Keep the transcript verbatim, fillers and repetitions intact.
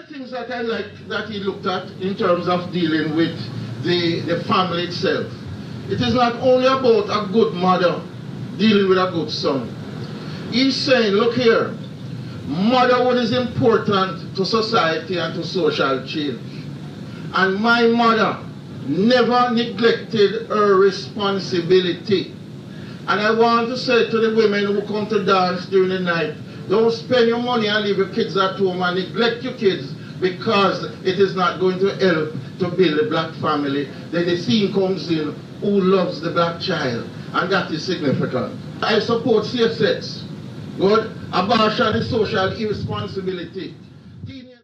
the things that I like that he looked at in terms of dealing with the, the family itself. It is not only about a good mother dealing with a good son. He's saying, look here, motherhood is important to society and to social change. And my mother never neglected her responsibility. And I want to say to the women who come to dance during the night, don't spend your money and leave your kids at home and neglect your kids, because it is not going to help to build a black family. Then the scene comes in, who loves the black child? And that is significant. I support safe sex. Good. Abortion is social irresponsibility.